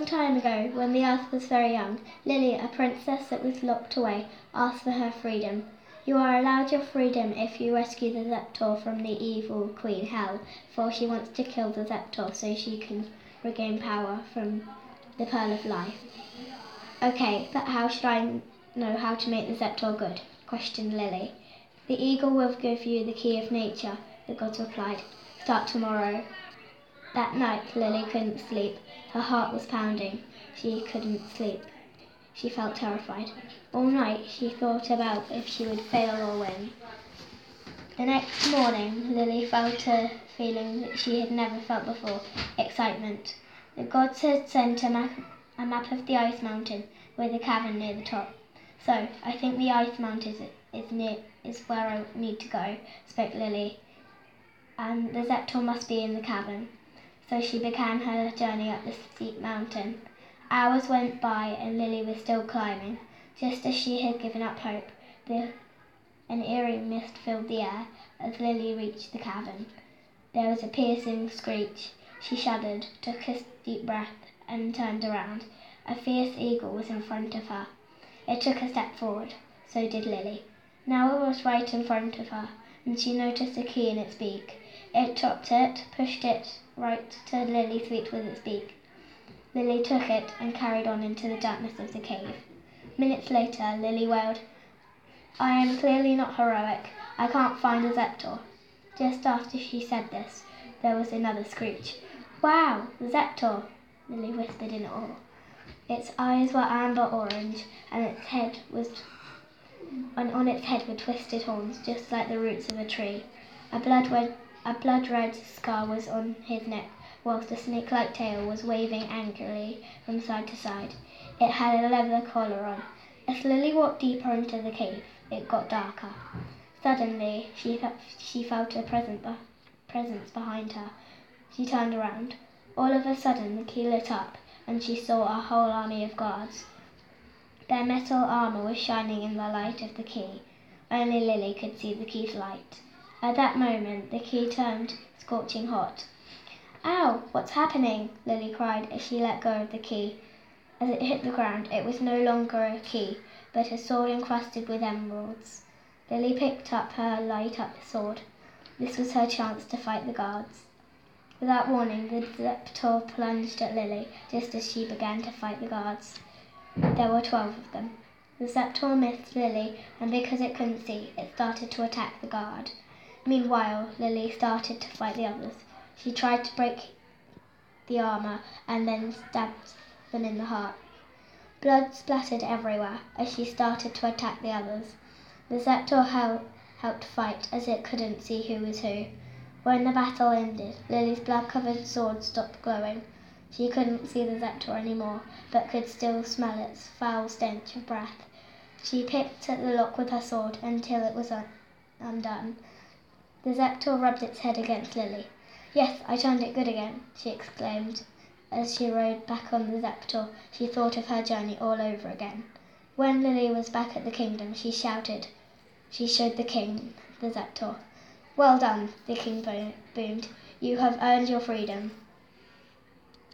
time ago, when the earth was very young, Lily, a princess that was locked away, asked for her freedom. You are allowed your freedom if you rescue the Zeptor from the evil Queen Hel, for she wants to kill the Zeptor so she can regain power from the Pearl of Life. Okay, but how should I know how to make the Zeptor good? Questioned Lily. The eagle will give you the key of nature, the gods replied. Start tomorrow. That night Lily couldn't sleep. Her heart was pounding. She couldn't sleep. She felt terrified. All night she thought about if she would fail or win. The next morning Lily felt a feeling that she had never felt before, excitement. The gods had sent a map of the ice mountain with a cavern near the top. So, I think the ice mountain is where I need to go, spoke Lily, and the Zeptor must be in the cavern. So she began her journey up the steep mountain. Hours went by and Lily was still climbing. Just as she had given up hope, an eerie mist filled the air as Lily reached the cavern. There was a piercing screech. She shuddered, took a deep breath, and turned around. A fierce eagle was in front of her. It took a step forward. So did Lily. Now it was right in front of her, and she noticed a key in its beak. It dropped it, pushed it right to Lily's feet with its beak. Lily took it and carried on into the darkness of the cave. Minutes later, Lily wailed, I am clearly not heroic. I can't find the Zeptor. Just after she said this, there was another screech. Wow, the Zeptor, Lily whispered in awe. Its eyes were amber orange, and on its head were twisted horns, just like the roots of a tree. A blood-red scar was on his neck, whilst a snake-like tail was waving angrily from side to side. It had a leather collar on. As Lily walked deeper into the cave, it got darker. Suddenly, she felt a presence behind her. She turned around. All of a sudden, the key lit up, and she saw a whole army of guards. Their metal armour was shining in the light of the key. Only Lily could see the key's light. At that moment, the key turned scorching hot. Ow! What's happening? Lily cried as she let go of the key. As it hit the ground, it was no longer a key, but a sword encrusted with emeralds. Lily picked up her light-up sword. This was her chance to fight the guards. Without warning, the Zeptor plunged at Lily just as she began to fight the guards. There were 12 of them. The Zeptor missed Lily, and because it couldn't see, it started to attack the guard. Meanwhile, Lily started to fight the others. She tried to break the armour and then stabbed them in the heart. Blood splattered everywhere as she started to attack the others. The Zeptor helped fight as it couldn't see who was who. When the battle ended, Lily's blood-covered sword stopped glowing. She couldn't see the Zeptor anymore, but could still smell its foul stench of breath. She picked at the lock with her sword until it was undone. The Zeptor rubbed its head against Lily. Yes, I turned it good again, she exclaimed. As she rode back on the Zeptor, she thought of her journey all over again. When Lily was back at the kingdom, she shouted. She showed the king the Zeptor. Well done, the king boomed. You have earned your freedom.